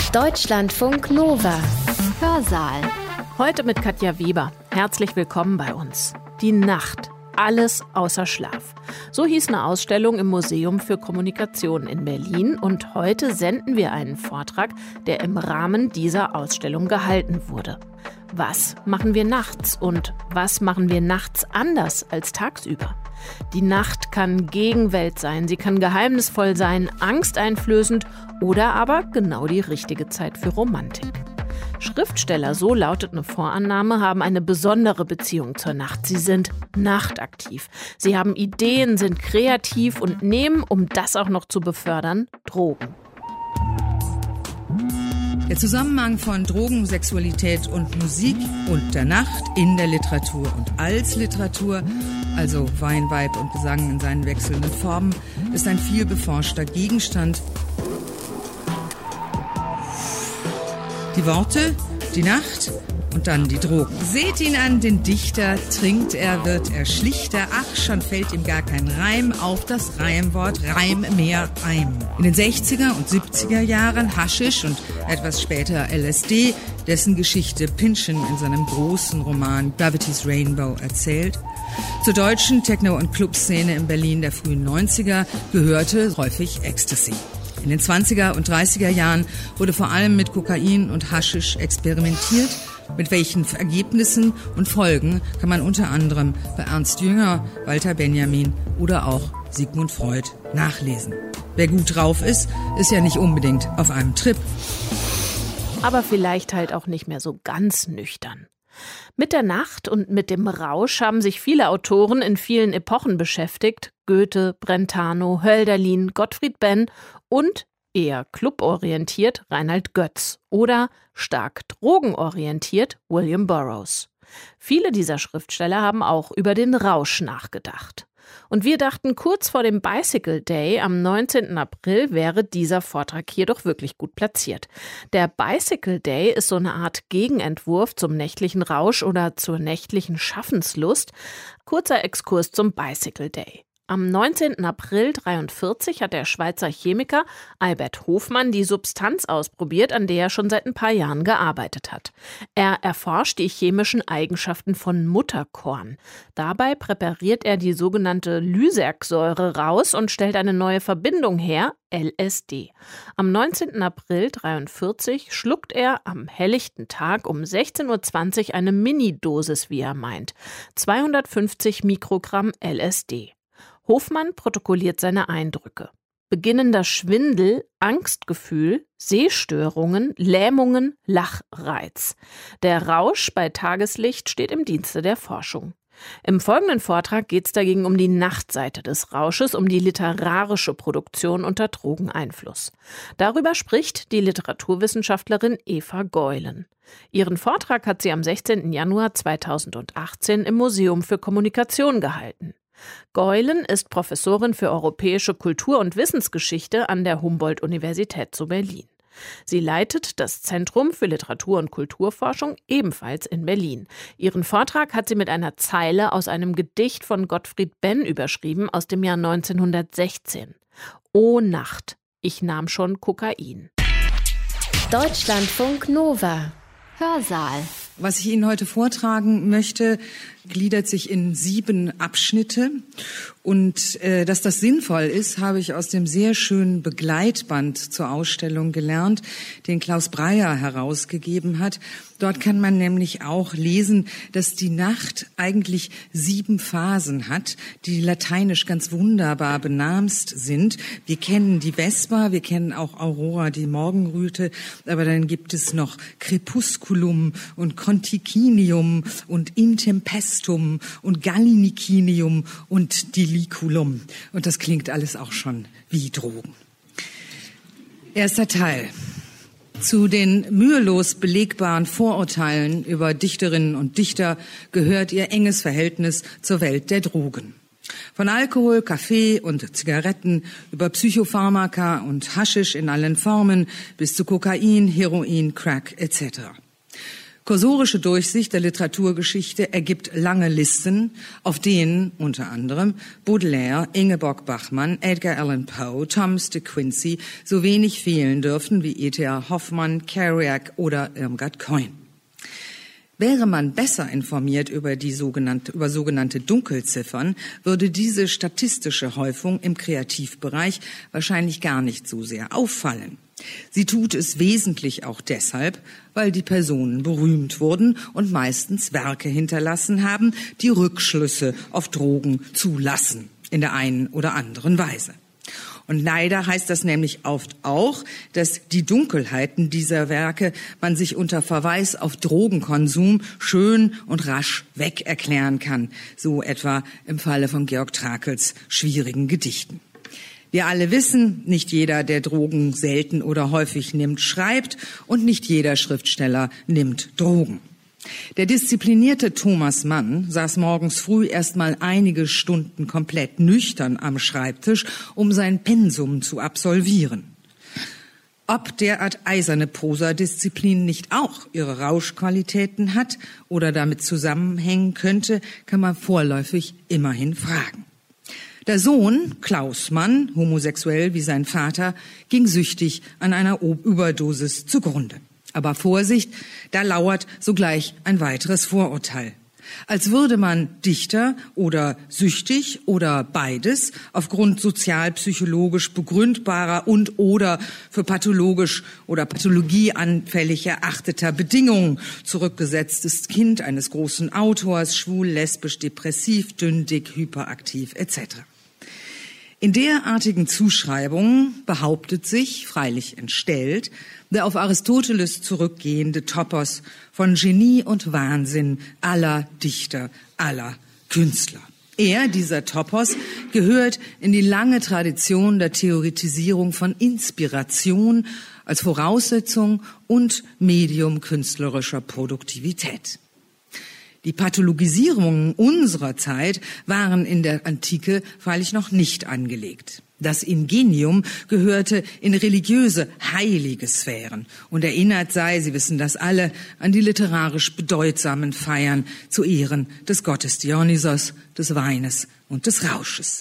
Deutschlandfunk Nova. Hörsaal. Heute mit Katja Weber. Herzlich willkommen bei uns. Die Nacht. Alles außer Schlaf. So hieß eine Ausstellung im Museum für Kommunikation in Berlin. Und heute senden wir einen Vortrag, der im Rahmen dieser Ausstellung gehalten wurde. Was machen wir nachts und was machen wir nachts anders als tagsüber? Die Nacht kann Gegenwelt sein, sie kann geheimnisvoll sein, angsteinflößend oder aber genau die richtige Zeit für Romantik. Schriftsteller, so lautet eine Vorannahme, haben eine besondere Beziehung zur Nacht. Sie sind nachtaktiv. Sie haben Ideen, sind kreativ und nehmen, um das auch noch zu befördern, Drogen. Der Zusammenhang von Drogen, Sexualität und Musik und der Nacht in der Literatur und als Literatur, also Wein, Weib und Gesang in seinen wechselnden Formen, ist ein viel beforschter Gegenstand. Die Worte, die Nacht und dann die Drogen. Seht ihn an, den Dichter, trinkt er, wird er schlichter, ach, schon fällt ihm gar kein Reim auf das Reimwort Reim mehr Eim. In den 60er und 70er Jahren Haschisch und etwas später LSD, dessen Geschichte Pynchon in seinem großen Roman Gravity's Rainbow erzählt. Zur deutschen Techno- und Clubszene in Berlin der frühen 90er gehörte häufig Ecstasy. In den 20er und 30er Jahren wurde vor allem mit Kokain und Haschisch experimentiert. Mit welchen Ergebnissen und Folgen kann man unter anderem bei Ernst Jünger, Walter Benjamin oder auch Sigmund Freud nachlesen. Wer gut drauf ist, ist ja nicht unbedingt auf einem Trip. Aber vielleicht halt auch nicht mehr so ganz nüchtern. Mit der Nacht und mit dem Rausch haben sich viele Autoren in vielen Epochen beschäftigt. Goethe, Brentano, Hölderlin, Gottfried Benn und eher cluborientiert Reinhard Götz oder stark drogenorientiert William Burroughs. Viele dieser Schriftsteller haben auch über den Rausch nachgedacht. Und wir dachten, kurz vor dem Bicycle Day am 19. April wäre dieser Vortrag hier doch wirklich gut platziert. Der Bicycle Day ist so eine Art Gegenentwurf zum nächtlichen Rausch oder zur nächtlichen Schaffenslust. Kurzer Exkurs zum Bicycle Day. Am 19. April 1943 hat der Schweizer Chemiker Albert Hofmann die Substanz ausprobiert, an der er schon seit ein paar Jahren gearbeitet hat. Er erforscht die chemischen Eigenschaften von Mutterkorn. Dabei präpariert er die sogenannte Lysergsäure raus und stellt eine neue Verbindung her, LSD. Am 19. April 1943 schluckt er am helllichten Tag um 16:20 Uhr eine Minidosis, wie er meint. 250 Mikrogramm LSD. Hofmann protokolliert seine Eindrücke. Beginnender Schwindel, Angstgefühl, Sehstörungen, Lähmungen, Lachreiz. Der Rausch bei Tageslicht steht im Dienste der Forschung. Im folgenden Vortrag geht es dagegen um die Nachtseite des Rausches, um die literarische Produktion unter Drogeneinfluss. Darüber spricht die Literaturwissenschaftlerin Eva Geulen. Ihren Vortrag hat sie am 16. Januar 2018 im Museum für Kommunikation gehalten. Geulen ist Professorin für europäische Kultur- und Wissensgeschichte an der Humboldt-Universität zu Berlin. Sie leitet das Zentrum für Literatur- und Kulturforschung ebenfalls in Berlin. Ihren Vortrag hat sie mit einer Zeile aus einem Gedicht von Gottfried Benn überschrieben aus dem Jahr 1916. O Nacht, ich nahm schon Kokain. Deutschlandfunk Nova. Hörsaal. Was ich Ihnen heute vortragen möchte, gliedert sich in 7 Abschnitte. Und dass das sinnvoll ist, habe ich aus dem sehr schönen Begleitband zur Ausstellung gelernt, den Klaus Breyer herausgegeben hat. Dort kann man nämlich auch lesen, dass die Nacht eigentlich 7 Phasen hat, die lateinisch ganz wunderbar benamst sind. Wir kennen die Vesper, wir kennen auch Aurora, die Morgenröte, aber dann gibt es noch Crepusculum und Conticinium und Intempestum und Gallinicinium und Diliculum. Und das klingt alles auch schon wie Drogen. Erster Teil. Zu den mühelos belegbaren Vorurteilen über Dichterinnen und Dichter gehört ihr enges Verhältnis zur Welt der Drogen. Von Alkohol, Kaffee und Zigaretten über Psychopharmaka und Haschisch in allen Formen bis zu Kokain, Heroin, Crack etc. Kursorische Durchsicht der Literaturgeschichte ergibt lange Listen, auf denen unter anderem Baudelaire, Ingeborg Bachmann, Edgar Allan Poe, Thomas de Quincey so wenig fehlen dürften wie E.T.A. Hoffmann, Kerouac oder Irmgard Keun. Wäre man besser informiert über sogenannte Dunkelziffern, würde diese statistische Häufung im Kreativbereich wahrscheinlich gar nicht so sehr auffallen. Sie tut es wesentlich auch deshalb, weil die Personen berühmt wurden und meistens Werke hinterlassen haben, die Rückschlüsse auf Drogen zulassen, in der einen oder anderen Weise. Und leider heißt das nämlich oft auch, dass die Dunkelheiten dieser Werke man sich unter Verweis auf Drogenkonsum schön und rasch weg erklären kann, so etwa im Falle von Georg Trakls schwierigen Gedichten. Wir alle wissen, nicht jeder, der Drogen selten oder häufig nimmt, schreibt und nicht jeder Schriftsteller nimmt Drogen. Der disziplinierte Thomas Mann saß morgens früh erst mal einige Stunden komplett nüchtern am Schreibtisch, um sein Pensum zu absolvieren. Ob derart eiserne Prosadisziplin nicht auch ihre Rauschqualitäten hat oder damit zusammenhängen könnte, kann man vorläufig immerhin fragen. Der Sohn, Klaus Mann, homosexuell wie sein Vater, ging süchtig an einer Überdosis zugrunde. Aber Vorsicht, da lauert sogleich ein weiteres Vorurteil. Als würde man Dichter oder süchtig oder beides aufgrund sozialpsychologisch begründbarer und oder für pathologisch oder pathologieanfällig erachteter Bedingungen zurückgesetztes Kind eines großen Autors, schwul, lesbisch, depressiv, dünn, dick, hyperaktiv etc. In derartigen Zuschreibungen behauptet sich, freilich entstellt, der auf Aristoteles zurückgehende Topos von Genie und Wahnsinn aller Dichter, aller Künstler. Er, dieser Topos, gehört in die lange Tradition der Theoretisierung von Inspiration als Voraussetzung und Medium künstlerischer Produktivität. Die Pathologisierungen unserer Zeit waren in der Antike freilich noch nicht angelegt. Das Ingenium gehörte in religiöse, heilige Sphären und erinnert sei, Sie wissen das alle, an die literarisch bedeutsamen Feiern zu Ehren des Gottes Dionysos, des Weines und des Rausches.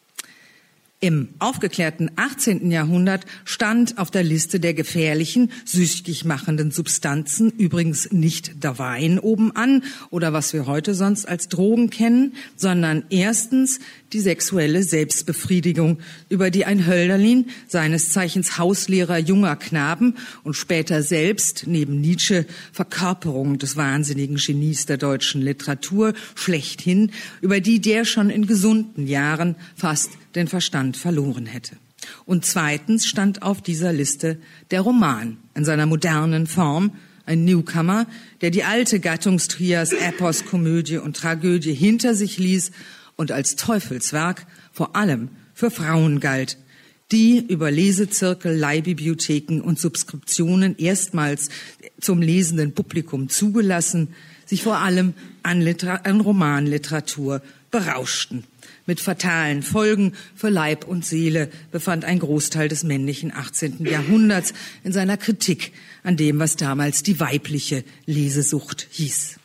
Im aufgeklärten 18. Jahrhundert stand auf der Liste der gefährlichen, süchtig machenden Substanzen übrigens nicht der Wein obenan oder was wir heute sonst als Drogen kennen, sondern erstens die sexuelle Selbstbefriedigung, über die ein Hölderlin, seines Zeichens Hauslehrer junger Knaben und später selbst neben Nietzsche Verkörperung des wahnsinnigen Genies der deutschen Literatur schlechthin, über die der schon in gesunden Jahren fast den Verstand verloren hätte. Und zweitens stand auf dieser Liste der Roman in seiner modernen Form, ein Newcomer, der die alte Gattungstrias Epos, Komödie und Tragödie hinter sich ließ und als Teufelswerk vor allem für Frauen galt, die über Lesezirkel, Leihbibliotheken und Subskriptionen erstmals zum lesenden Publikum zugelassen, sich vor allem an Romanliteratur berauschten. Mit fatalen Folgen für Leib und Seele befand ein Großteil des männlichen 18. Jahrhunderts in seiner Kritik an dem, was damals die weibliche Lesesucht hieß.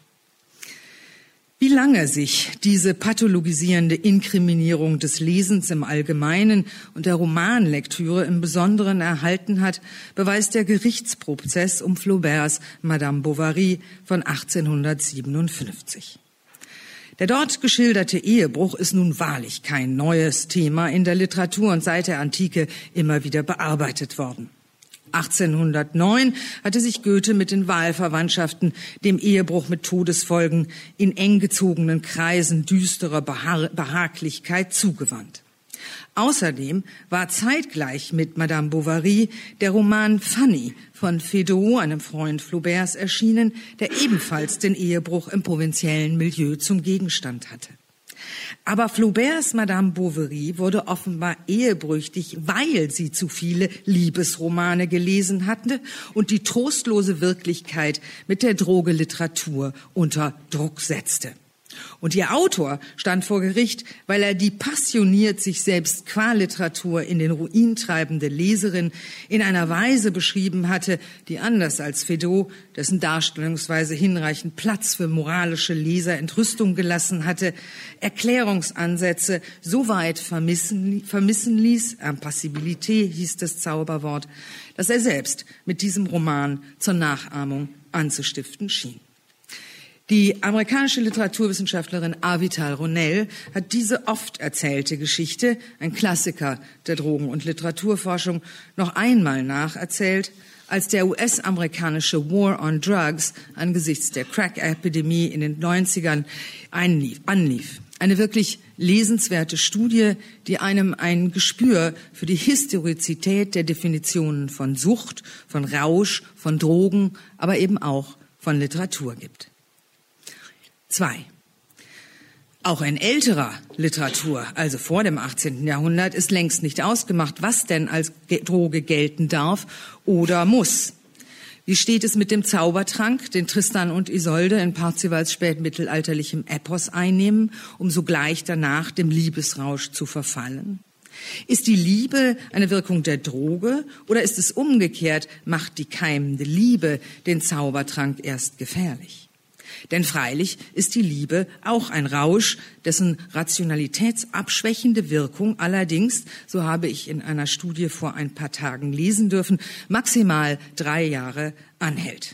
Wie lange sich diese pathologisierende Inkriminierung des Lesens im Allgemeinen und der Romanlektüre im Besonderen erhalten hat, beweist der Gerichtsprozess um Flauberts Madame Bovary von 1857. Der dort geschilderte Ehebruch ist nun wahrlich kein neues Thema in der Literatur und seit der Antike immer wieder bearbeitet worden. 1809 hatte sich Goethe mit den Wahlverwandtschaften dem Ehebruch mit Todesfolgen in eng gezogenen Kreisen düsterer Behaglichkeit zugewandt. Außerdem war zeitgleich mit Madame Bovary der Roman Fanny von Feydeau, einem Freund Flauberts, erschienen, der ebenfalls den Ehebruch im provinziellen Milieu zum Gegenstand hatte. Aber Flauberts Madame Bovary wurde offenbar ehebrüchig, weil sie zu viele Liebesromane gelesen hatte und die trostlose Wirklichkeit mit der Droge Literatur unter Druck setzte. Und ihr Autor stand vor Gericht, weil er die passioniert sich selbst qua Literatur in den Ruin treibende Leserin in einer Weise beschrieben hatte, die anders als Feydeau, dessen Darstellungsweise hinreichend Platz für moralische Leser Entrüstung gelassen hatte, Erklärungsansätze so weit vermissen ließ, Impassibilité hieß das Zauberwort, dass er selbst mit diesem Roman zur Nachahmung anzustiften schien. Die amerikanische Literaturwissenschaftlerin Avital Ronell hat diese oft erzählte Geschichte, ein Klassiker der Drogen- und Literaturforschung, noch einmal nacherzählt, als der US-amerikanische War on Drugs angesichts der Crack-Epidemie in den 90ern anlief. Eine wirklich lesenswerte Studie, die einem ein Gespür für die Historizität der Definitionen von Sucht, von Rausch, von Drogen, aber eben auch von Literatur gibt. 2. Auch in älterer Literatur, also vor dem 18. Jahrhundert, ist längst nicht ausgemacht, was denn als Droge gelten darf oder muss. Wie steht es mit dem Zaubertrank, den Tristan und Isolde in Parzivals spätmittelalterlichem Epos einnehmen, um sogleich danach dem Liebesrausch zu verfallen? Ist die Liebe eine Wirkung der Droge oder ist es umgekehrt, macht die keimende Liebe den Zaubertrank erst gefährlich? Denn freilich ist die Liebe auch ein Rausch, dessen rationalitätsabschwächende Wirkung allerdings, so habe ich in einer Studie vor ein paar Tagen lesen dürfen, maximal 3 Jahre anhält.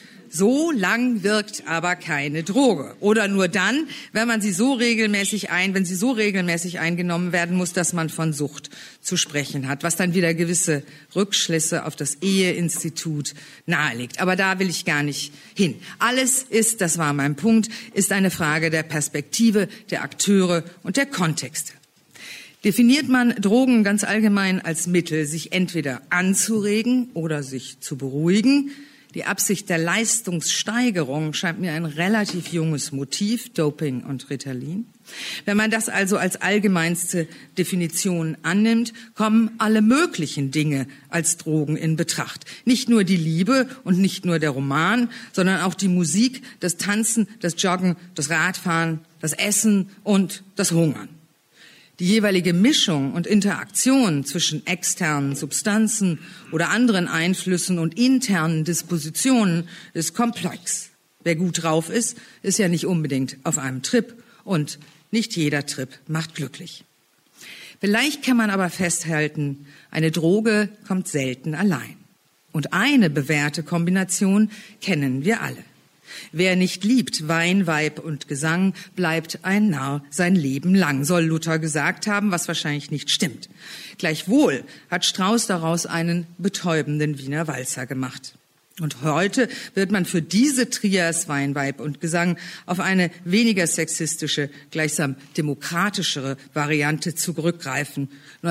So lang wirkt aber keine Droge. Oder nur dann, wenn sie so regelmäßig eingenommen werden muss, dass man von Sucht zu sprechen hat, was dann wieder gewisse Rückschlüsse auf das Eheinstitut nahelegt. Aber da will ich gar nicht hin. Alles ist, das war mein Punkt, ist eine Frage der Perspektive, der Akteure und der Kontexte. Definiert man Drogen ganz allgemein als Mittel, sich entweder anzuregen oder sich zu beruhigen, die Absicht der Leistungssteigerung scheint mir ein relativ junges Motiv, Doping und Ritalin. Wenn man das also als allgemeinste Definition annimmt, kommen alle möglichen Dinge als Drogen in Betracht. Nicht nur die Liebe und nicht nur der Roman, sondern auch die Musik, das Tanzen, das Joggen, das Radfahren, das Essen und das Hungern. Die jeweilige Mischung und Interaktion zwischen externen Substanzen oder anderen Einflüssen und internen Dispositionen ist komplex. Wer gut drauf ist, ist ja nicht unbedingt auf einem Trip und nicht jeder Trip macht glücklich. Vielleicht kann man aber festhalten, eine Droge kommt selten allein. Und eine bewährte Kombination kennen wir alle. Wer nicht liebt Wein, Weib und Gesang, bleibt ein Narr sein Leben lang, soll Luther gesagt haben, was wahrscheinlich nicht stimmt. Gleichwohl hat Strauss daraus einen betäubenden Wiener Walzer gemacht. Und heute wird man für diese Trias Wein, Weib und Gesang auf eine weniger sexistische, gleichsam demokratischere Variante zurückgreifen.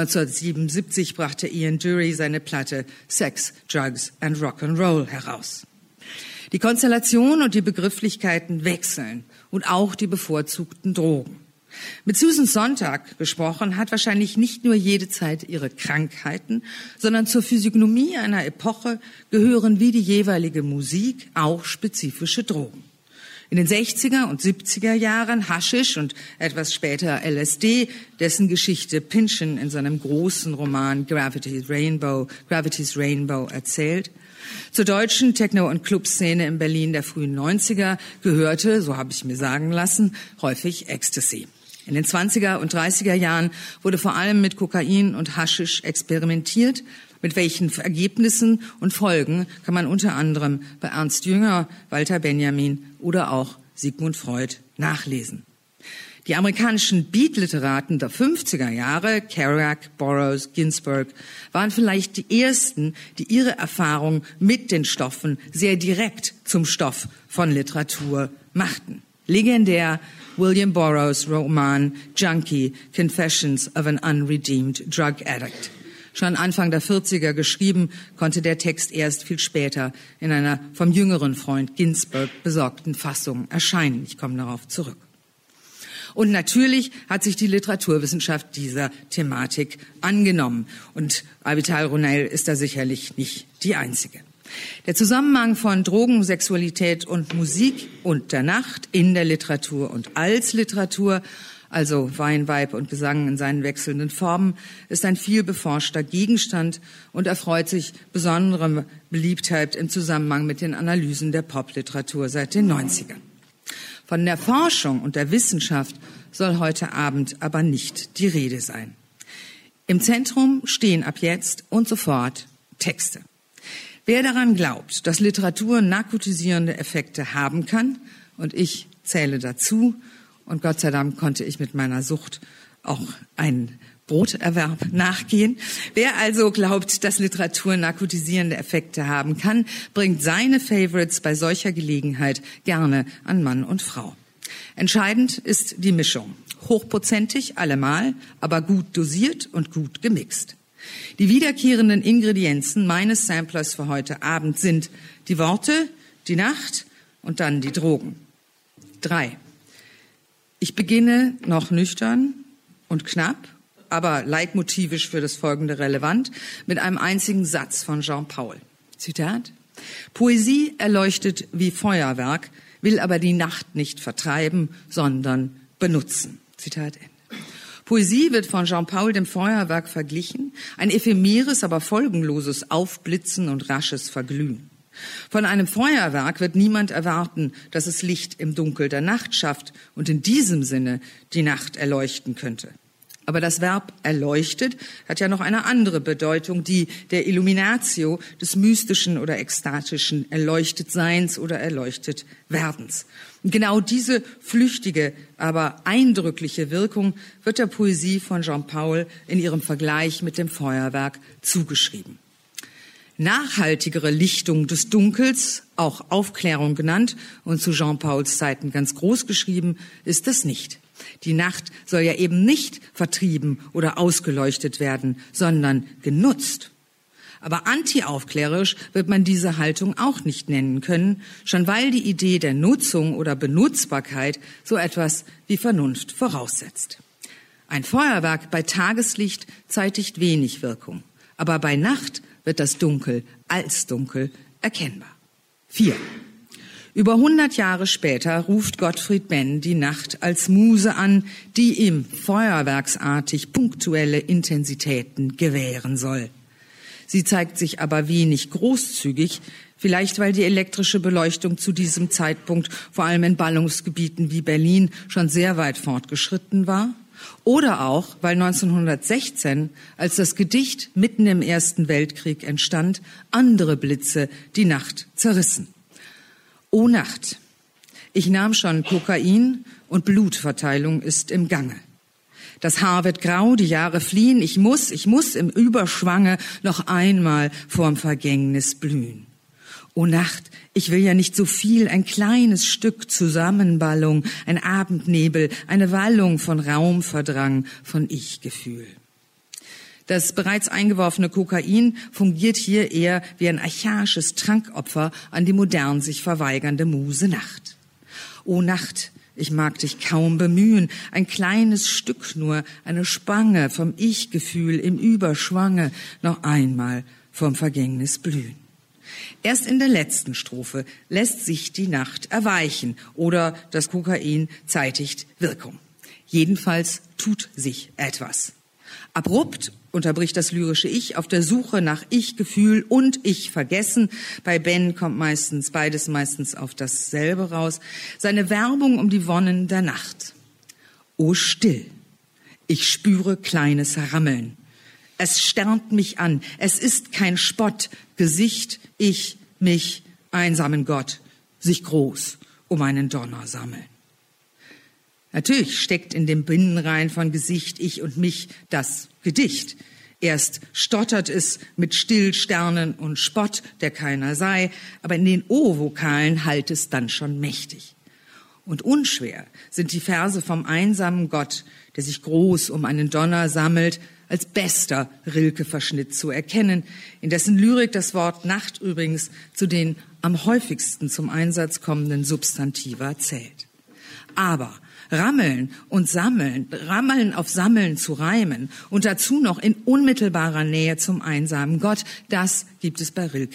1977 brachte Ian Dury seine Platte Sex, Drugs and Rock'n'Roll heraus. Die Konstellation und die Begrifflichkeiten wechseln und auch die bevorzugten Drogen. Mit Susan Sontag gesprochen hat wahrscheinlich nicht nur jede Zeit ihre Krankheiten, sondern zur Physiognomie einer Epoche gehören wie die jeweilige Musik auch spezifische Drogen. In den 60er und 70er Jahren Haschisch und etwas später LSD, dessen Geschichte Pynchon in seinem großen Roman Gravity's Rainbow erzählt. Zur deutschen Techno- und Clubszene in Berlin der frühen 90er gehörte, so habe ich mir sagen lassen, häufig Ecstasy. In den 20er und 30er Jahren wurde vor allem mit Kokain und Haschisch experimentiert. Mit welchen Ergebnissen und Folgen kann man unter anderem bei Ernst Jünger, Walter Benjamin oder auch Sigmund Freud nachlesen. Die amerikanischen Beat-Literaten der 50er Jahre, Kerouac, Burroughs, Ginsberg, waren vielleicht die ersten, die ihre Erfahrung mit den Stoffen sehr direkt zum Stoff von Literatur machten. Legendär William Burroughs Roman Junkie, Confessions of an Unredeemed Drug Addict. Schon Anfang der 40er geschrieben, konnte der Text erst viel später in einer vom jüngeren Freund Ginsberg besorgten Fassung erscheinen. Ich komme darauf zurück. Und natürlich hat sich die Literaturwissenschaft dieser Thematik angenommen. Und Avital Ronell ist da sicherlich nicht die einzige. Der Zusammenhang von Drogen, Sexualität und Musik und der Nacht in der Literatur und als Literatur, also Wein, Weib und Gesang in seinen wechselnden Formen, ist ein viel beforschter Gegenstand und erfreut sich besonderer Beliebtheit im Zusammenhang mit den Analysen der Popliteratur seit den 90ern. Von der Forschung und der Wissenschaft soll heute Abend aber nicht die Rede sein. Im Zentrum stehen ab jetzt und sofort Texte. Wer daran glaubt, dass Literatur narkotisierende Effekte haben kann, und ich zähle dazu, und Gott sei Dank konnte ich mit meiner Sucht auch einen Broterwerb nachgehen. Wer also glaubt, dass Literatur narkotisierende Effekte haben kann, bringt seine Favorites bei solcher Gelegenheit gerne an Mann und Frau. Entscheidend ist die Mischung. Hochprozentig allemal, aber gut dosiert und gut gemixt. Die wiederkehrenden Ingredienzen meines Samplers für heute Abend sind die Worte, die Nacht und dann die Drogen. 3. Ich beginne noch nüchtern und knapp, aber leitmotivisch für das Folgende relevant, mit einem einzigen Satz von Jean Paul. Zitat: Poesie erleuchtet wie Feuerwerk, will aber die Nacht nicht vertreiben, sondern benutzen. Zitat Ende. Poesie wird von Jean Paul dem Feuerwerk verglichen, ein ephemeres, aber folgenloses Aufblitzen und rasches Verglühen. Von einem Feuerwerk wird niemand erwarten, dass es Licht im Dunkel der Nacht schafft und in diesem Sinne die Nacht erleuchten könnte. Aber das Verb erleuchtet hat ja noch eine andere Bedeutung, die der Illuminatio, des mystischen oder ekstatischen Erleuchtetseins oder Erleuchtetwerdens. Und genau diese flüchtige, aber eindrückliche Wirkung wird der Poesie von Jean Paul in ihrem Vergleich mit dem Feuerwerk zugeschrieben. Nachhaltigere Lichtung des Dunkels, auch Aufklärung genannt und zu Jean Pauls Zeiten ganz groß geschrieben, ist das nicht. Die Nacht soll ja eben nicht vertrieben oder ausgeleuchtet werden, sondern genutzt. Aber antiaufklärerisch wird man diese Haltung auch nicht nennen können, schon weil die Idee der Nutzung oder Benutzbarkeit so etwas wie Vernunft voraussetzt. Ein Feuerwerk bei Tageslicht zeitigt wenig Wirkung, aber bei Nacht wird das Dunkel als dunkel erkennbar. 4. Über 100 Jahre später ruft Gottfried Benn die Nacht als Muse an, die ihm feuerwerksartig punktuelle Intensitäten gewähren soll. Sie zeigt sich aber wenig großzügig, vielleicht weil die elektrische Beleuchtung zu diesem Zeitpunkt vor allem in Ballungsgebieten wie Berlin schon sehr weit fortgeschritten war. Oder auch, weil 1916, als das Gedicht mitten im Ersten Weltkrieg entstand, andere Blitze die Nacht zerrissen. O Nacht, ich nahm schon Kokain und Blutverteilung ist im Gange. Das Haar wird grau, die Jahre fliehen, ich muss im Überschwange noch einmal vorm Vergängnis blühen. O Nacht, ich will ja nicht so viel, ein kleines Stück Zusammenballung, ein Abendnebel, eine Wallung von Raumverdrang, von Ich-Gefühl. Das bereits eingeworfene Kokain fungiert hier eher wie ein archaisches Trankopfer an die modern sich verweigernde Muse Nacht. O Nacht, ich mag dich kaum bemühen, ein kleines Stück nur, eine Spange vom Ich-Gefühl im Überschwange, noch einmal vom Vergängnis blühen. Erst in der letzten Strophe lässt sich die Nacht erweichen oder das Kokain zeitigt Wirkung. Jedenfalls tut sich etwas. Abrupt unterbricht das lyrische Ich auf der Suche nach Ich-Gefühl und Ich-Vergessen. Bei Ben kommt beides meistens auf dasselbe raus. Seine Werbung um die Wonnen der Nacht. O still, ich spüre kleines Rammeln. Es stärnt mich an, es ist kein Spott, Gesicht, ich, mich, einsamen Gott, sich groß um einen Donner sammeln. Natürlich steckt in dem Binnenrein von Gesicht, ich und mich das Gedicht. Erst stottert es mit Stillsternen und Spott, der keiner sei, aber in den O-Vokalen hallt es dann schon mächtig. Und unschwer sind die Verse vom einsamen Gott, der sich groß um einen Donner sammelt, als bester Rilke-Verschnitt zu erkennen, in dessen Lyrik das Wort Nacht übrigens zu den am häufigsten zum Einsatz kommenden Substantiva zählt. Aber Rammeln und Sammeln, Rammeln auf Sammeln zu reimen und dazu noch in unmittelbarer Nähe zum einsamen Gott, das gibt es bei Rilke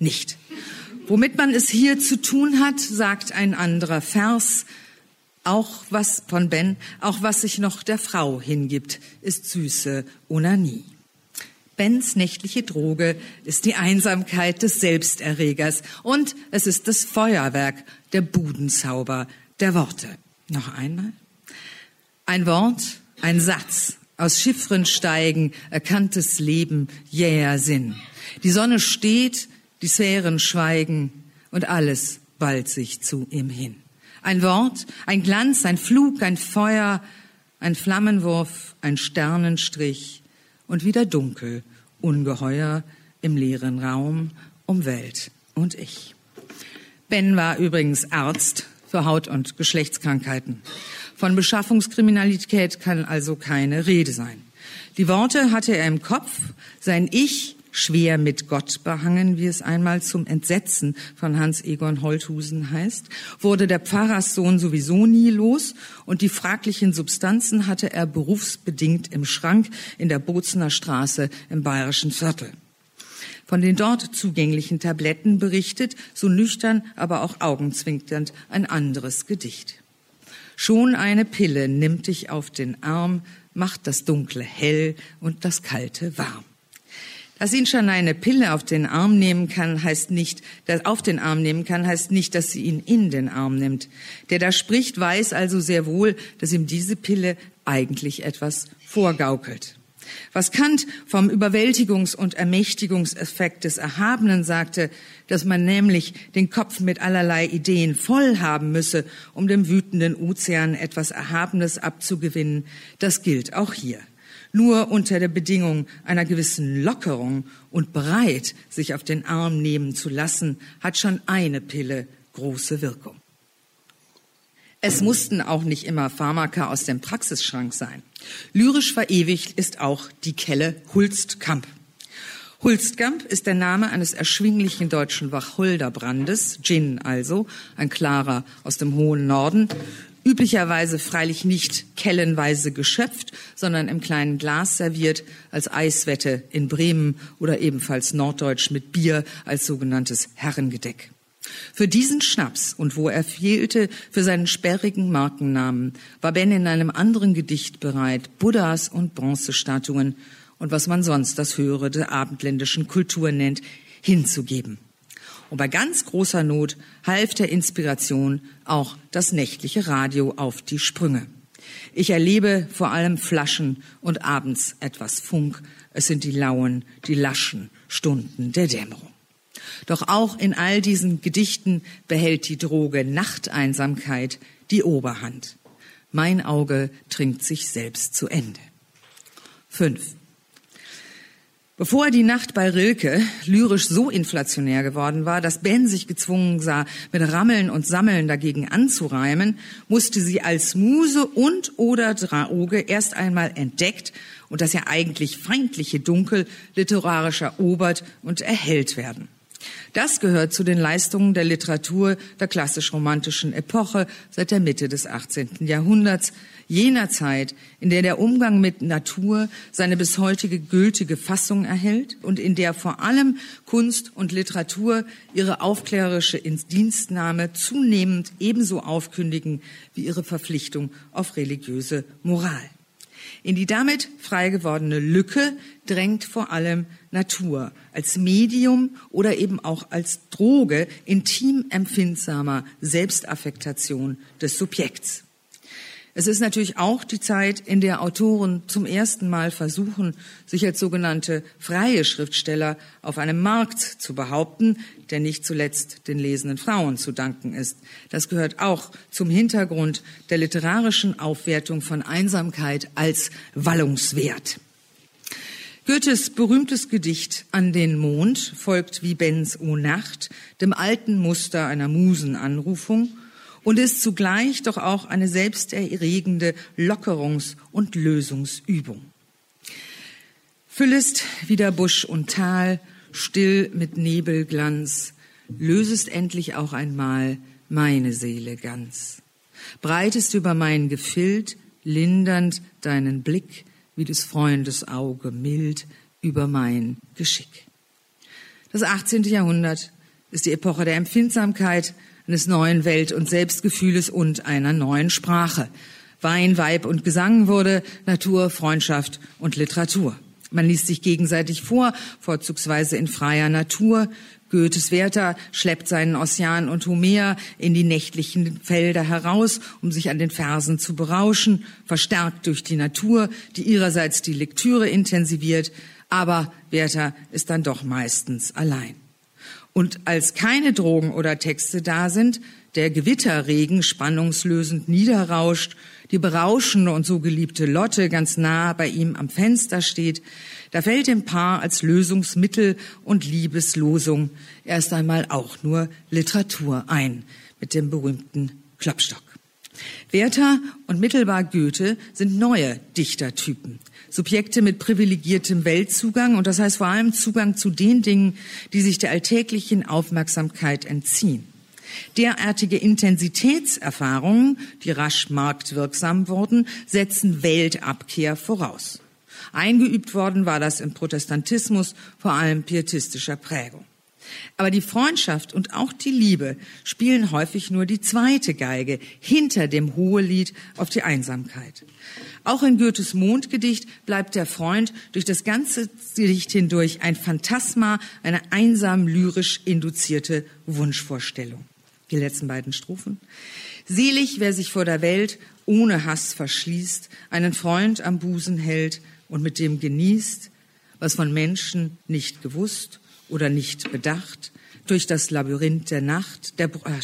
nicht. Womit man es hier zu tun hat, sagt ein anderer Vers, auch was von Ben, auch was sich noch der Frau hingibt, ist süße Onanie. Bens nächtliche Droge ist die Einsamkeit des Selbsterregers und es ist das Feuerwerk, der Budenzauber der Worte. Noch einmal. Ein Wort, ein Satz, aus Chiffren steigen, erkanntes Leben, jäher Sinn. Die Sonne steht, die Sphären schweigen und alles ballt sich zu ihm hin. Ein Wort, ein Glanz, ein Flug, ein Feuer, ein Flammenwurf, ein Sternenstrich und wieder dunkel, ungeheuer im leeren Raum um Welt und ich. Ben war übrigens Arzt für Haut- und Geschlechtskrankheiten. Von Beschaffungskriminalität kann also keine Rede sein. Die Worte hatte er im Kopf, sein Ich schwer mit Gott behangen, wie es einmal zum Entsetzen von Hans Egon Holthusen heißt, wurde der Pfarrerssohn sowieso nie los und die fraglichen Substanzen hatte er berufsbedingt im Schrank in der Bozener Straße im Bayerischen Viertel. Von den dort zugänglichen Tabletten berichtet, so nüchtern, aber auch augenzwinkernd, ein anderes Gedicht. Schon eine Pille nimmt dich auf den Arm, macht das Dunkle hell und das Kalte warm. Dass ihn schon eine Pille auf den Arm nehmen kann, heißt nicht, dass sie ihn in den Arm nimmt. Der da spricht, weiß also sehr wohl, dass ihm diese Pille eigentlich etwas vorgaukelt. Was Kant vom Überwältigungs- und Ermächtigungseffekt des Erhabenen sagte, dass man nämlich den Kopf mit allerlei Ideen voll haben müsse, um dem wütenden Ozean etwas Erhabenes abzugewinnen, das gilt auch hier. Nur unter der Bedingung einer gewissen Lockerung und bereit, sich auf den Arm nehmen zu lassen, hat schon eine Pille große Wirkung. Es mussten auch nicht immer Pharmaka aus dem Praxisschrank sein. Lyrisch verewigt ist auch die Kelle Hulstkamp. Hulstkamp ist der Name eines erschwinglichen deutschen Wacholderbrandes, Gin also, ein klarer aus dem hohen Norden, üblicherweise freilich nicht kellenweise geschöpft, sondern im kleinen Glas serviert, als Eiswette in Bremen oder ebenfalls norddeutsch mit Bier als sogenanntes Herrengedeck. Für diesen Schnaps und wo er fehlte, für seinen sperrigen Markennamen, war Ben in einem anderen Gedicht bereit, Buddhas und Bronzestatuen und was man sonst das Höhere der abendländischen Kultur nennt, hinzugeben. Und bei ganz großer Not half der Inspiration auch das nächtliche Radio auf die Sprünge. Ich erlebe vor allem Flaschen und abends etwas Funk. Es sind die lauen, die laschen Stunden der Dämmerung. Doch auch in all diesen Gedichten behält die Droge Nachteinsamkeit die Oberhand. Mein Auge trinkt sich selbst zu Ende. 5. Bevor die Nacht bei Rilke lyrisch so inflationär geworden war, dass Ben sich gezwungen sah, mit Rammeln und Sammeln dagegen anzureimen, musste sie als Muse und oder Droge erst einmal entdeckt und das ja eigentlich feindliche Dunkel literarisch erobert und erhellt werden. Das gehört zu den Leistungen der Literatur der klassisch-romantischen Epoche seit der Mitte des 18. Jahrhunderts, jener Zeit, in der der Umgang mit Natur seine bis heutige gültige Fassung erhält und in der vor allem Kunst und Literatur ihre aufklärerische Indienstnahme zunehmend ebenso aufkündigen wie ihre Verpflichtung auf religiöse Moral. In die damit frei gewordene Lücke drängt vor allem Natur als Medium oder eben auch als Droge intim empfindsamer Selbstaffektation des Subjekts. Es ist natürlich auch die Zeit, in der Autoren zum ersten Mal versuchen, sich als sogenannte freie Schriftsteller auf einem Markt zu behaupten, der nicht zuletzt den lesenden Frauen zu danken ist. Das gehört auch zum Hintergrund der literarischen Aufwertung von Einsamkeit als Wallungswert. Goethes berühmtes Gedicht An den Mond folgt wie Bens O Nacht dem alten Muster einer Musenanrufung und ist zugleich doch auch eine selbsterregende Lockerungs- und Lösungsübung. Füllest wieder Busch und Tal, still mit Nebelglanz, lösest endlich auch einmal meine Seele ganz. Breitest über mein Gefild, lindernd deinen Blick, wie des Freundes Auge mild über mein Geschick. Das 18. Jahrhundert ist die Epoche der Empfindsamkeit, eines neuen Welt- und Selbstgefühles und einer neuen Sprache. Wein, Weib und Gesang wurde Natur, Freundschaft und Literatur. Man liest sich gegenseitig vor, vorzugsweise in freier Natur. Goethes Werther schleppt seinen Ossian und Homer in die nächtlichen Felder heraus, um sich an den Versen zu berauschen, verstärkt durch die Natur, die ihrerseits die Lektüre intensiviert. Aber Werther ist dann doch meistens allein. Und als keine Drogen oder Texte da sind, der Gewitterregen spannungslösend niederrauscht, die berauschende und so geliebte Lotte ganz nah bei ihm am Fenster steht, da fällt dem Paar als Lösungsmittel und Liebeslosung erst einmal auch nur Literatur ein, mit dem berühmten Klopstock. Werther und mittelbar Goethe sind neue Dichtertypen. Subjekte mit privilegiertem Weltzugang und das heißt vor allem Zugang zu den Dingen, die sich der alltäglichen Aufmerksamkeit entziehen. Derartige Intensitätserfahrungen, die rasch marktwirksam wurden, setzen Weltabkehr voraus. Eingeübt worden war das im Protestantismus, vor allem pietistischer Prägung. Aber die Freundschaft und auch die Liebe spielen häufig nur die zweite Geige hinter dem Hohelied auf die Einsamkeit. Auch in Goethes Mondgedicht bleibt der Freund durch das ganze Gedicht hindurch ein Phantasma, eine einsam lyrisch induzierte Wunschvorstellung. Die letzten beiden Strophen. Selig, wer sich vor der Welt ohne Hass verschließt, einen Freund am Busen hält und mit dem genießt, was von Menschen nicht gewusst oder nicht bedacht, durch das Labyrinth der Nacht,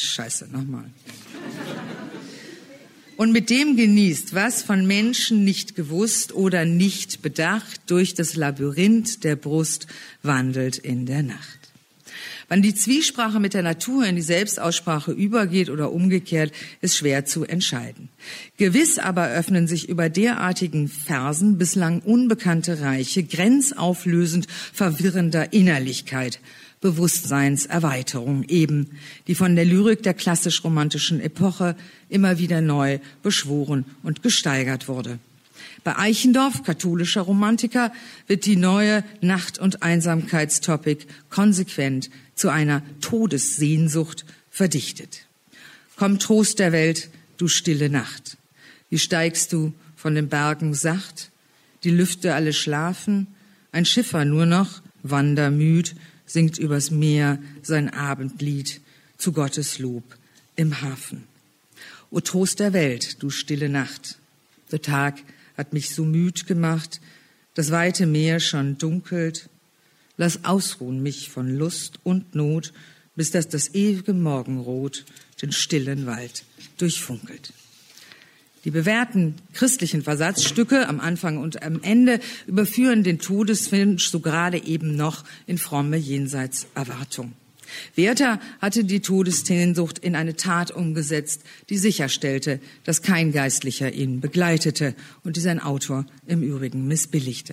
Und mit dem genießt, was von Menschen nicht gewusst oder nicht bedacht, durch das Labyrinth der Brust wandelt in der Nacht. Wann die Zwiesprache mit der Natur in die Selbstaussprache übergeht oder umgekehrt, ist schwer zu entscheiden. Gewiss aber öffnen sich über derartigen Versen bislang unbekannte Reiche grenzauflösend verwirrender Innerlichkeit, Bewusstseinserweiterung eben, die von der Lyrik der klassisch-romantischen Epoche immer wieder neu beschworen und gesteigert wurde. Bei Eichendorff, katholischer Romantiker, wird die neue Nacht- und Einsamkeitstopic konsequent zu einer Todessehnsucht verdichtet. Komm Trost der Welt, du stille Nacht. Wie steigst du von den Bergen sacht? Die Lüfte alle schlafen, ein Schiffer nur noch, wandermüd, singt übers Meer sein Abendlied zu Gottes Lob im Hafen. O Trost der Welt, du stille Nacht. Der Tag hat mich so müd gemacht, das weite Meer schon dunkelt. Lass ausruhen mich von Lust und Not, bis dass das ewige Morgenrot den stillen Wald durchfunkelt. Die bewährten christlichen Versatzstücke am Anfang und am Ende überführen den Todeswunsch so gerade eben noch in fromme Jenseitserwartung. Werther hatte die Todessehnsucht in eine Tat umgesetzt, die sicherstellte, dass kein Geistlicher ihn begleitete und die sein Autor im Übrigen missbilligte.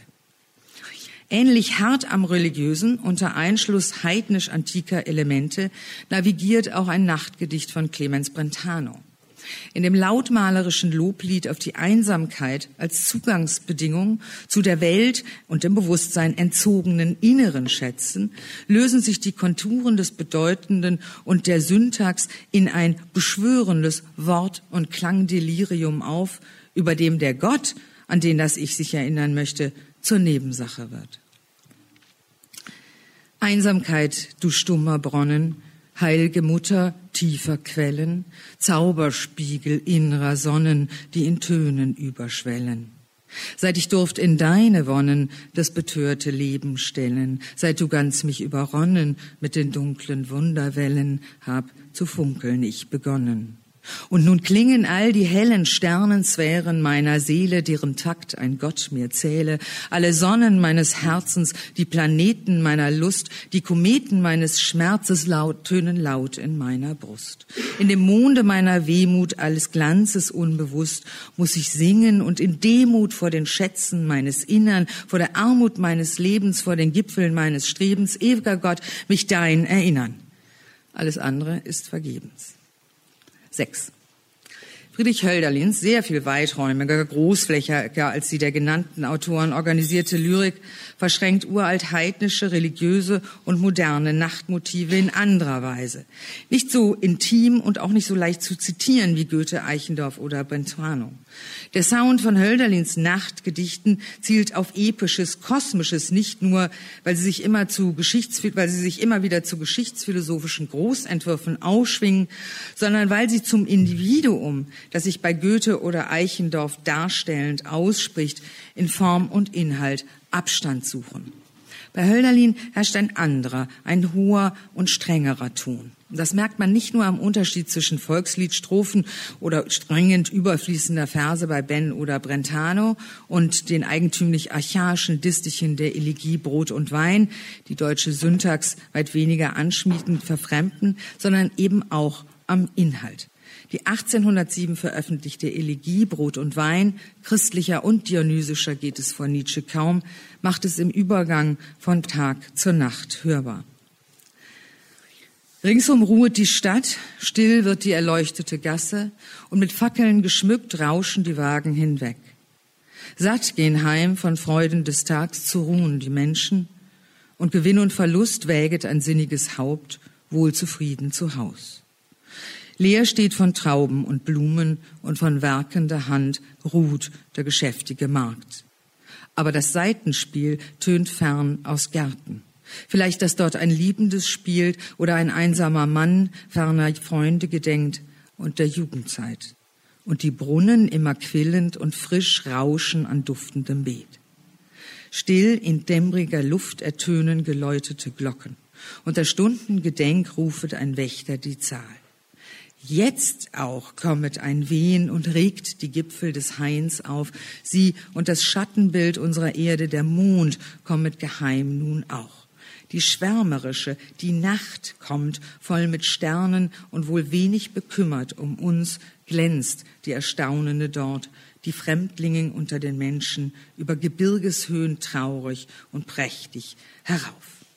Ähnlich hart am Religiösen, unter Einschluss heidnisch-antiker Elemente, navigiert auch ein Nachtgedicht von Clemens Brentano. In dem lautmalerischen Loblied auf die Einsamkeit als Zugangsbedingung zu der Welt und dem Bewusstsein entzogenen inneren Schätzen lösen sich die Konturen des Bedeutenden und der Syntax in ein beschwörendes Wort- und Klangdelirium auf, über dem der Gott, an den das Ich sich erinnern möchte, zur Nebensache wird. Einsamkeit, du stummer Bronnen, heilge Mutter tiefer Quellen, Zauberspiegel innerer Sonnen, die in Tönen überschwellen. Seit ich durft in deine Wonnen das betörte Leben stellen, seit du ganz mich überronnen mit den dunklen Wunderwellen, hab zu funkeln ich begonnen. Und nun klingen all die hellen Sternensphären meiner Seele, deren Takt ein Gott mir zähle, alle Sonnen meines Herzens, die Planeten meiner Lust, die Kometen meines Schmerzes tönen laut in meiner Brust. In dem Monde meiner Wehmut, alles Glanzes unbewusst, muss ich singen und in Demut vor den Schätzen meines Innern, vor der Armut meines Lebens, vor den Gipfeln meines Strebens, ewiger Gott, mich dein erinnern. Alles andere ist vergebens. 6. Friedrich Hölderlins, sehr viel weiträumiger, großflächiger als die der genannten Autoren, organisierte Lyrik verschränkt uralt heidnische, religiöse und moderne Nachtmotive in anderer Weise. Nicht so intim und auch nicht so leicht zu zitieren wie Goethe, Eichendorff oder Brentano. Der Sound von Hölderlins Nachtgedichten zielt auf episches, kosmisches, nicht nur, weil sie sich immer wieder zu geschichtsphilosophischen Großentwürfen aufschwingen, sondern weil sie zum Individuum, das sich bei Goethe oder Eichendorff darstellend ausspricht, in Form und Inhalt Abstand suchen. Bei Hölderlin herrscht ein anderer, ein hoher und strengerer Ton. Das merkt man nicht nur am Unterschied zwischen Volksliedstrophen oder strengend überfließender Verse bei Benn oder Brentano und den eigentümlich archaischen Distichen der Elegie Brot und Wein, die deutsche Syntax weit weniger anschmiegend verfremden, sondern eben auch am Inhalt. Die 1807 veröffentlichte Elegie Brot und Wein, christlicher und dionysischer geht es vor Nietzsche kaum, macht es im Übergang von Tag zur Nacht hörbar. Ringsum ruhet die Stadt, still wird die erleuchtete Gasse und mit Fackeln geschmückt rauschen die Wagen hinweg. Satt gehen heim von Freuden des Tags zu ruhen die Menschen und Gewinn und Verlust wäget ein sinniges Haupt wohlzufrieden zu Haus. Leer steht von Trauben und Blumen und von werkender Hand ruht der geschäftige Markt. Aber das Saitenspiel tönt fern aus Gärten. Vielleicht, dass dort ein Liebendes spielt oder ein einsamer Mann ferner Freunde gedenkt und der Jugendzeit. Und die Brunnen immer quillend und frisch rauschen an duftendem Beet. Still in dämmriger Luft ertönen geläutete Glocken. Unter Stunden Gedenk rufet ein Wächter die Zahl. Jetzt auch kommet ein Wehen und regt die Gipfel des Hains auf. Sie und das Schattenbild unserer Erde, der Mond, kommet geheim nun auch. Die schwärmerische, die Nacht kommt, voll mit Sternen und wohl wenig bekümmert um uns, glänzt die Erstaunende dort, die Fremdlingen unter den Menschen, über Gebirgeshöhen traurig und prächtig herauf.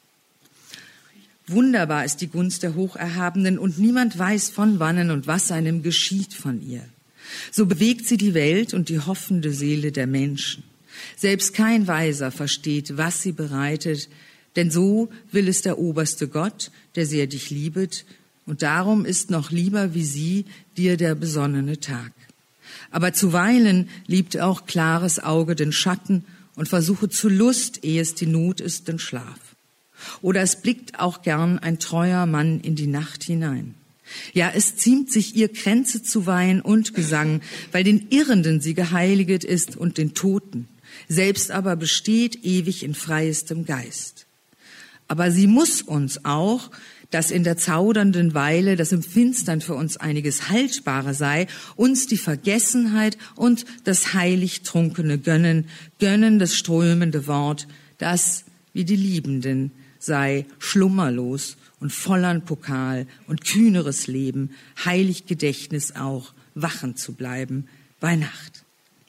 Wunderbar ist die Gunst der Hocherhabenen und niemand weiß von wannen und was einem geschieht von ihr. So bewegt sie die Welt und die hoffende Seele der Menschen. Selbst kein Weiser versteht, was sie bereitet, denn so will es der oberste Gott, der sehr dich liebet, und darum ist noch lieber wie sie dir der besonnene Tag. Aber zuweilen liebt auch klares Auge den Schatten und versuche zu Lust, ehe es die Not ist, den Schlaf. Oder es blickt auch gern ein treuer Mann in die Nacht hinein. Ja, es ziemt sich ihr Kränze zu Wein und Gesang, weil den Irrenden sie geheiliget ist und den Toten. Selbst aber besteht ewig in freiestem Geist. Aber sie muss uns auch, dass in der zaudernden Weile, dass im Finstern für uns einiges Haltbare sei, uns die Vergessenheit und das heilig Trunkene gönnen das strömende Wort, das, wie die Liebenden, sei schlummerlos und vollern Pokal und kühneres Leben, heilig Gedächtnis auch, wachen zu bleiben bei Nacht.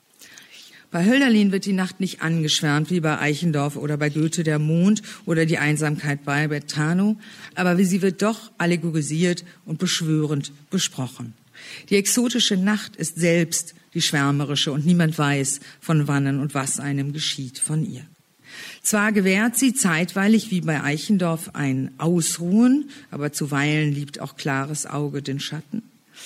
Bei Hölderlin wird die Nacht nicht angeschwärmt, wie bei Eichendorff oder bei Goethe der Mond oder die Einsamkeit bei Brentano, aber sie wird doch allegorisiert und beschwörend besprochen. Die exotische Nacht ist selbst die schwärmerische und niemand weiß, von wannen und was einem geschieht von ihr. Zwar gewährt sie zeitweilig wie bei Eichendorff ein Ausruhen, aber zuweilen liebt auch klares Auge den Schatten.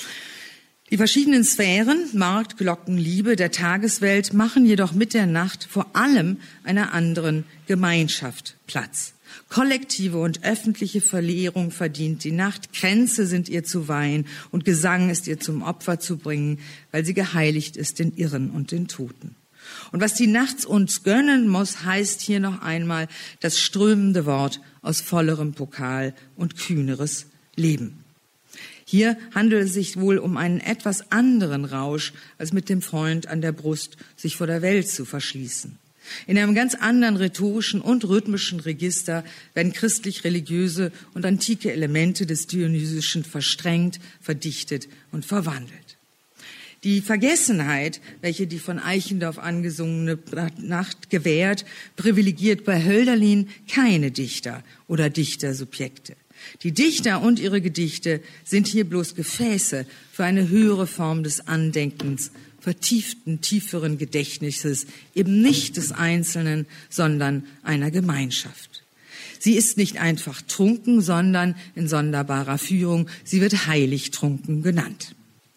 Die verschiedenen Sphären, Markt, Glocken, Liebe der Tageswelt machen jedoch mit der Nacht vor allem einer anderen Gemeinschaft Platz. Kollektive und öffentliche Verehrung verdient die Nacht, Kränze sind ihr zu weihen und Gesang ist ihr zum Opfer zu bringen, weil sie geheiligt ist den Irren und den Toten. Und was die Nacht uns gönnen muss, heißt hier noch einmal das strömende Wort aus vollerem Pokal und kühneres Leben. Hier handelt es sich wohl um einen etwas anderen Rausch, als mit dem Freund an der Brust sich vor der Welt zu verschließen. In einem ganz anderen rhetorischen und rhythmischen Register werden christlich-religiöse und antike Elemente des Dionysischen verstrengt, verdichtet und verwandelt. Die Vergessenheit, welche die von Eichendorff angesungene Nacht gewährt, privilegiert bei Hölderlin keine Dichter oder Dichtersubjekte. Die Dichter und ihre Gedichte sind hier bloß Gefäße für eine höhere Form des Andenkens, vertieften, tieferen Gedächtnisses, eben nicht des Einzelnen, sondern einer Gemeinschaft. Sie ist nicht einfach trunken, sondern in sonderbarer Führung, sie wird heilig trunken genannt.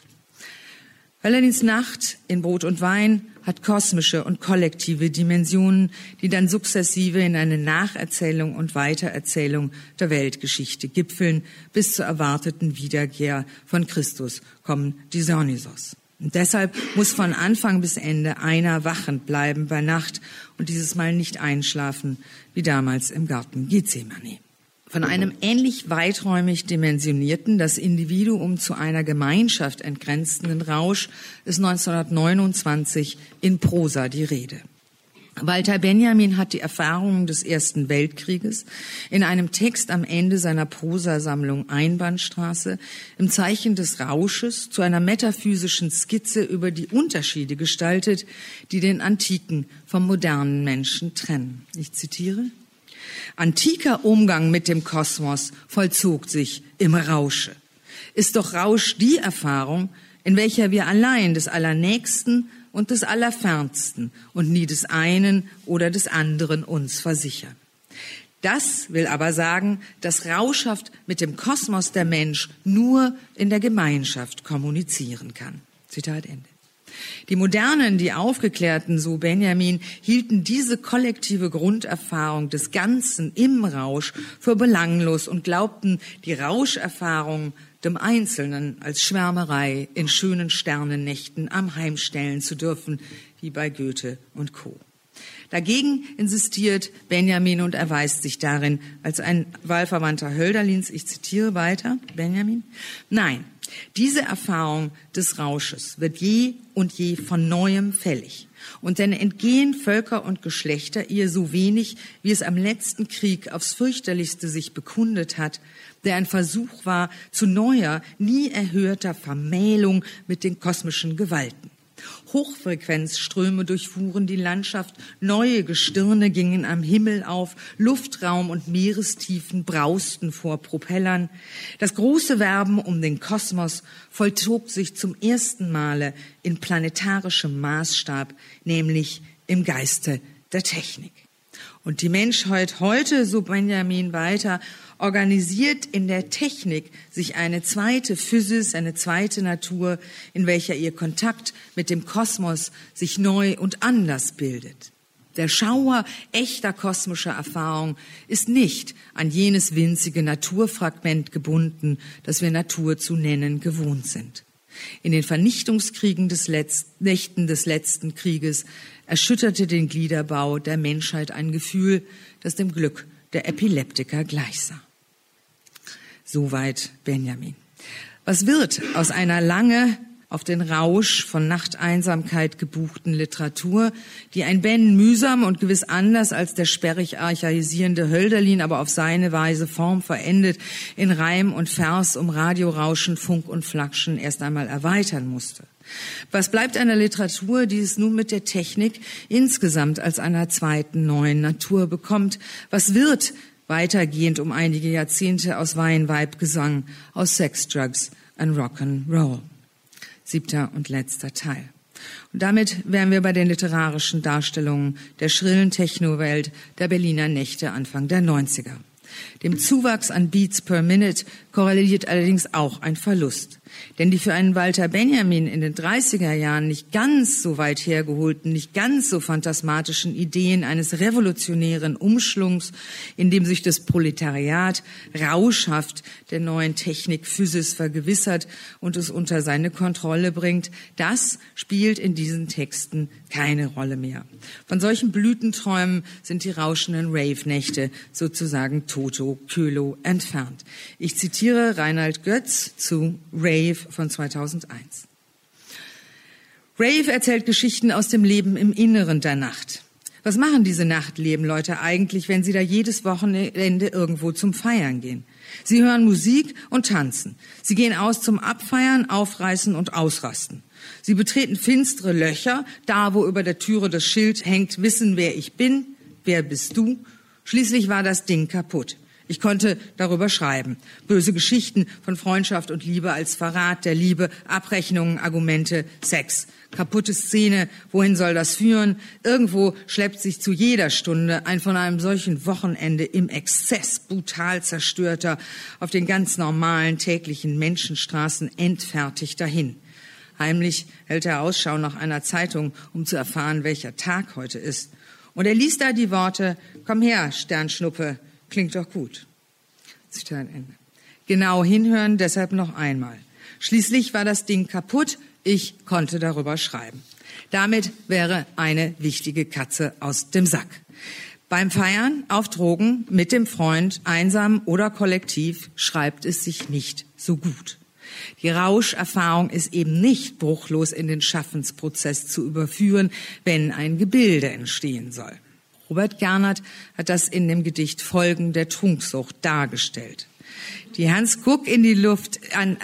Hölderlins Nacht in Brot und Wein hat kosmische und kollektive Dimensionen, die dann sukzessive in eine Nacherzählung und Weitererzählung der Weltgeschichte gipfeln, bis zur erwarteten Wiederkehr von Christus kommen die Dionysos. Und deshalb muss von Anfang bis Ende einer wachend bleiben bei Nacht und dieses Mal nicht einschlafen, wie damals im Garten Gethsemane. Von einem ähnlich weiträumig dimensionierten, das Individuum zu einer Gemeinschaft entgrenzenden Rausch ist 1929 in Prosa die Rede. Walter Benjamin hat die Erfahrungen des Ersten Weltkrieges in einem Text am Ende seiner Prosasammlung Einbahnstraße im Zeichen des Rausches zu einer metaphysischen Skizze über die Unterschiede gestaltet, die den antiken vom modernen Menschen trennen. Ich zitiere: Antiker Umgang mit dem Kosmos vollzog sich im Rausche. Ist doch Rausch die Erfahrung, in welcher wir allein des Allernächsten und des Allerfernsten und nie des einen oder des anderen uns versichern. Das will aber sagen, dass rauschhaft mit dem Kosmos der Mensch nur in der Gemeinschaft kommunizieren kann. Zitat Ende. Die Modernen, die Aufgeklärten, so Benjamin, hielten diese kollektive Grunderfahrung des Ganzen im Rausch für belanglos und glaubten, die Rauscherfahrung dem Einzelnen als Schwärmerei in schönen Sternennächten am Heim stellen zu dürfen, wie bei Goethe und Co. Dagegen insistiert Benjamin und erweist sich darin als ein Wahlverwandter Hölderlins. Ich zitiere weiter, Benjamin. Nein, diese Erfahrung des Rausches wird je und je von Neuem fällig. Und denn entgehen Völker und Geschlechter ihr so wenig, wie es am letzten Krieg aufs fürchterlichste sich bekundet hat, der ein Versuch war zu neuer, nie erhörter Vermählung mit den kosmischen Gewalten. Hochfrequenzströme durchfuhren die Landschaft, neue Gestirne gingen am Himmel auf, Luftraum und Meerestiefen brausten vor Propellern. Das große Werben um den Kosmos vollzog sich zum ersten Male in planetarischem Maßstab, nämlich im Geiste der Technik. Und die Menschheit heute, so Benjamin weiter, organisiert in der Technik sich eine zweite Physis, eine zweite Natur, in welcher ihr Kontakt mit dem Kosmos sich neu und anders bildet. Der Schauer echter kosmischer Erfahrung ist nicht an jenes winzige Naturfragment gebunden, das wir Natur zu nennen gewohnt sind. In den Vernichtungskriegen Nächten des letzten Krieges erschütterte den Gliederbau der Menschheit ein Gefühl, das dem Glück der Epileptiker gleichsah. Soweit Benjamin. Was wird aus einer lange auf den Rausch von Nachteinsamkeit gebuchten Literatur, die ein Ben mühsam und gewiss anders als der sperrig archaisierende Hölderlin, aber auf seine Weise Form verendet, in Reim und Vers um Radiorauschen, Funk und Flakschen erst einmal erweitern musste? Was bleibt einer Literatur, die es nun mit der Technik insgesamt als einer zweiten neuen Natur bekommt? Was wird weitergehend um einige Jahrzehnte aus Wein, Weibgesang, aus Sex, Drugs and Rock'n'Roll? 7. und letzter Teil. Und damit wären wir bei den literarischen Darstellungen der schrillen Techno-Welt der Berliner Nächte Anfang der 90er. Dem Zuwachs an Beats per Minute korreliert allerdings auch ein Verlust. Denn die für einen Walter Benjamin in den 30er Jahren nicht ganz so weit hergeholten, nicht ganz so phantasmatischen Ideen eines revolutionären Umschwungs, in dem sich das Proletariat rauschhaft der neuen Technik Physis vergewissert und es unter seine Kontrolle bringt, das spielt in diesen Texten keine Rolle mehr. Von solchen Blütenträumen sind die rauschenden Rave-Nächte sozusagen toto kölo entfernt. Ich zitiere Reinhard Götz zu Rave von 2001. Rave erzählt Geschichten aus dem Leben im Inneren der Nacht. Was machen diese Nachtlebenleute eigentlich, wenn sie da jedes Wochenende irgendwo zum Feiern gehen? Sie hören Musik und tanzen. Sie gehen aus zum Abfeiern, Aufreißen und Ausrasten. Sie betreten finstere Löcher, da wo über der Türe das Schild hängt, wissen, wer ich bin, wer bist du. Schließlich war das Ding kaputt. Ich konnte darüber schreiben. Böse Geschichten von Freundschaft und Liebe als Verrat der Liebe, Abrechnungen, Argumente, Sex. Kaputte Szene, wohin soll das führen? Irgendwo schleppt sich zu jeder Stunde ein von einem solchen Wochenende im Exzess brutal zerstörter, auf den ganz normalen täglichen Menschenstraßen endfertig dahin. Heimlich hält er Ausschau nach einer Zeitung, um zu erfahren, welcher Tag heute ist. Und er liest da die Worte, komm her, Sternschnuppe, klingt doch gut. Zitat Ende. Genau hinhören, deshalb noch einmal. Schließlich war das Ding kaputt, ich konnte darüber schreiben. Damit wäre eine wichtige Katze aus dem Sack. Beim Feiern, auf Drogen, mit dem Freund, einsam oder kollektiv, schreibt es sich nicht so gut. Die Rauscherfahrung ist eben nicht bruchlos in den Schaffensprozess zu überführen, wenn ein Gebilde entstehen soll. Robert Gernert hat das in dem Gedicht Folgen der Trunksucht dargestellt. Die an Hans Guck in die Luft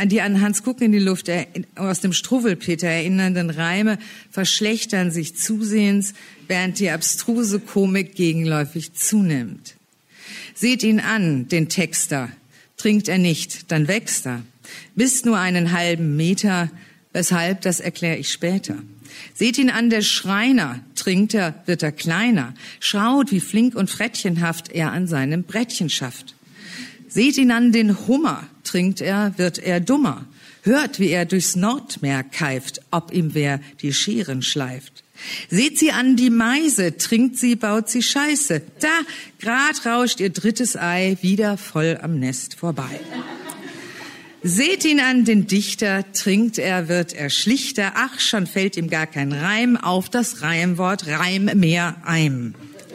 aus dem Struwwelpeter erinnernden Reime verschlechtern sich zusehends, während die abstruse Komik gegenläufig zunimmt. Seht ihn an, den Texter. Trinkt er nicht, dann wächst er. Misst nur einen halben Meter, weshalb, das erkläre ich später. Seht ihn an, der Schreiner. Trinkt er, wird er kleiner. Schaut, wie flink und frettchenhaft er an seinem Brettchen schafft. Seht ihn an, den Hummer. Trinkt er, wird er dummer. Hört, wie er durchs Nordmeer keift, ob ihm wer die Scheren schleift. Seht sie an, die Meise. Trinkt sie, baut sie Scheiße. Da, grad rauscht ihr drittes Ei wieder voll am Nest vorbei. Seht ihn an, den Dichter, trinkt er, wird er schlichter, ach, schon fällt ihm gar kein Reim auf das Reimwort Reim mehr Eim.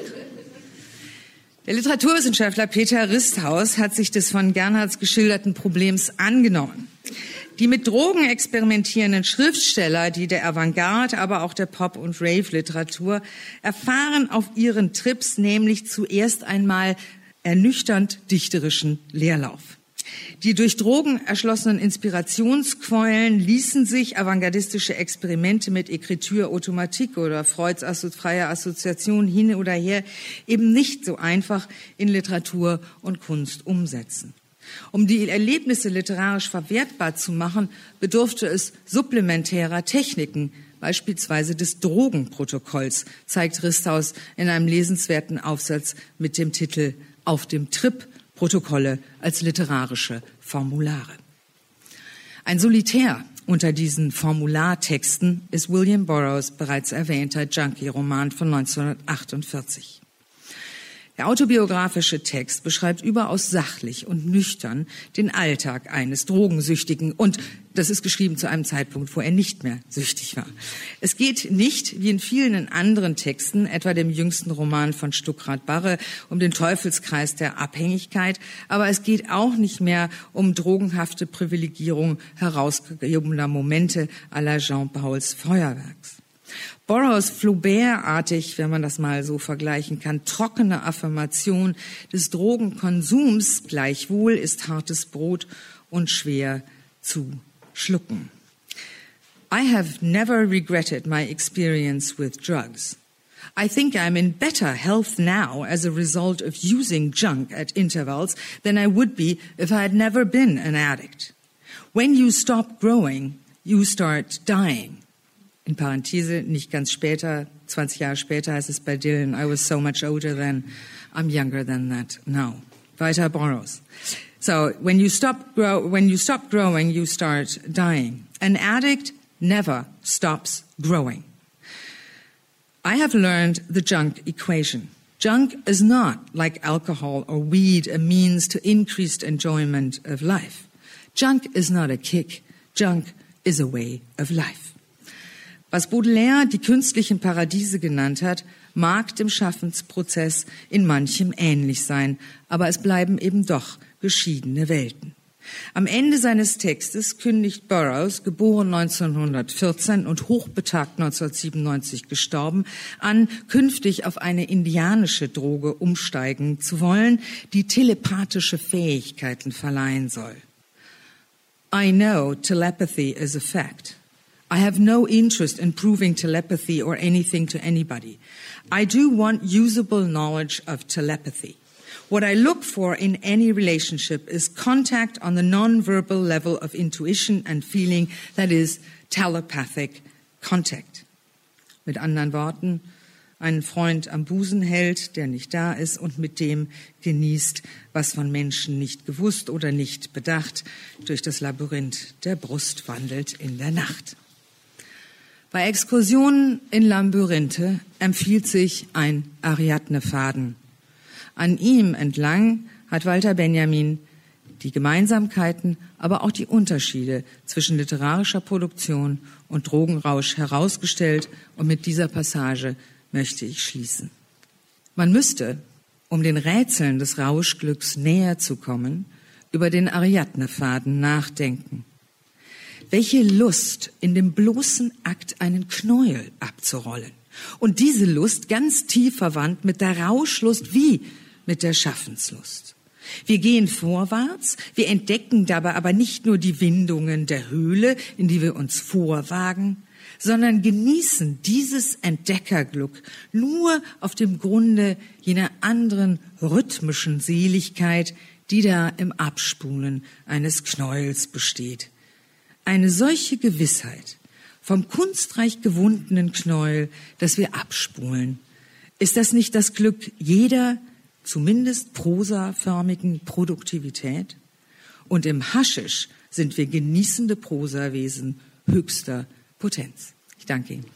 Der Literaturwissenschaftler Peter Risthaus hat sich des von Gernhards geschilderten Problems angenommen. Die mit Drogen experimentierenden Schriftsteller, die der Avantgarde, aber auch der Pop- und Rave-Literatur, erfahren auf ihren Trips nämlich zuerst einmal ernüchternd dichterischen Leerlauf. Die durch Drogen erschlossenen Inspirationsquellen ließen sich avantgardistische Experimente mit Écriture automatique oder Freuds freie Assoziation hin oder her eben nicht so einfach in Literatur und Kunst umsetzen. Um die Erlebnisse literarisch verwertbar zu machen, bedurfte es supplementärer Techniken, beispielsweise des Drogenprotokolls, zeigt Risthaus in einem lesenswerten Aufsatz mit dem Titel Auf dem Trip, Protokolle als literarische Formulare. Ein Solitär unter diesen Formulartexten ist William Burroughs bereits erwähnter Junkie-Roman von 1948. Der autobiografische Text beschreibt überaus sachlich und nüchtern den Alltag eines Drogensüchtigen. Und das ist geschrieben zu einem Zeitpunkt, wo er nicht mehr süchtig war. Es geht nicht, wie in vielen anderen Texten, etwa dem jüngsten Roman von Stuckrad-Barre, um den Teufelskreis der Abhängigkeit. Aber es geht auch nicht mehr um drogenhafte Privilegierung herausgehobener Momente à la Jean Pauls Feuerwerks. Burroughs Flaubert-artig, wenn man das mal so vergleichen kann, trockene Affirmation des Drogenkonsums, gleichwohl ist hartes Brot und schwer zu schlucken. I have never regretted my experience with drugs. I think I'm in better health now as a result of using junk at intervals than I would be if I had never been an addict. When you stop growing, you start dying. In Parenthese, nicht ganz später, 20 Jahre später heißt es bei Dylan, I was so much older then, I'm younger than that now. Weiter Burroughs. So, when you stop growing, you start dying. An addict never stops growing. I have learned the junk equation. Junk is not, like alcohol or weed, a means to increased enjoyment of life. Junk is not a kick. Junk is a way of life. Was Baudelaire die künstlichen Paradiese genannt hat, mag dem Schaffensprozess in manchem ähnlich sein, aber es bleiben eben doch geschiedene Welten. Am Ende seines Textes kündigt Burroughs, geboren 1914 und hochbetagt 1997 gestorben, an, künftig auf eine indianische Droge umsteigen zu wollen, die telepathische Fähigkeiten verleihen soll. I know telepathy is a fact. I have no interest in proving telepathy or anything to anybody. I do want usable knowledge of telepathy. What I look for in any relationship is contact on the non-verbal level of intuition and feeling, that is, telepathic contact. Mit anderen Worten, einen Freund am Busen hält, der nicht da ist und mit dem genießt, was von Menschen nicht gewusst oder nicht bedacht, durch das Labyrinth der Brust wandelt in der Nacht. Bei Exkursionen in Labyrinthe empfiehlt sich ein Ariadne-Faden. An ihm entlang hat Walter Benjamin die Gemeinsamkeiten, aber auch die Unterschiede zwischen literarischer Produktion und Drogenrausch herausgestellt, und mit dieser Passage möchte ich schließen. Man müsste, um den Rätseln des Rauschglücks näher zu kommen, über den Ariadne-Faden nachdenken. Welche Lust in dem bloßen Akt, einen Knäuel abzurollen. Und diese Lust ganz tief verwandt mit der Rauschlust wie mit der Schaffenslust. Wir gehen vorwärts, wir entdecken dabei aber nicht nur die Windungen der Höhle, in die wir uns vorwagen, sondern genießen dieses Entdeckerglück nur auf dem Grunde jener anderen rhythmischen Seligkeit, die da im Abspulen eines Knäuels besteht. Eine solche Gewissheit vom kunstreich gewundenen Knäuel, das wir abspulen, ist das nicht das Glück jeder, zumindest prosaförmigen Produktivität? Und im Haschisch sind wir genießende Prosawesen höchster Potenz. Ich danke Ihnen.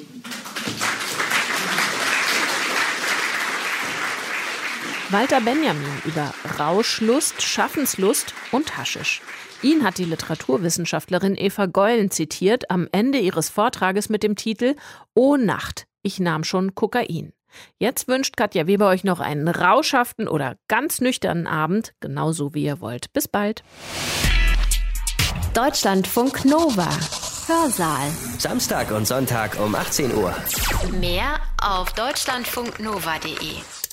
Walter Benjamin über Rauschlust, Schaffenslust und Haschisch. Ihn hat die Literaturwissenschaftlerin Eva Geulen zitiert am Ende ihres Vortrages mit dem Titel »O Nacht, ich nahm schon Kokain«. Jetzt wünscht Katja Weber euch noch einen rauschhaften oder ganz nüchternen Abend, genauso wie ihr wollt. Bis bald. Deutschlandfunk Nova. Hörsaal. Samstag und Sonntag um 18 Uhr. Mehr auf deutschlandfunknova.de.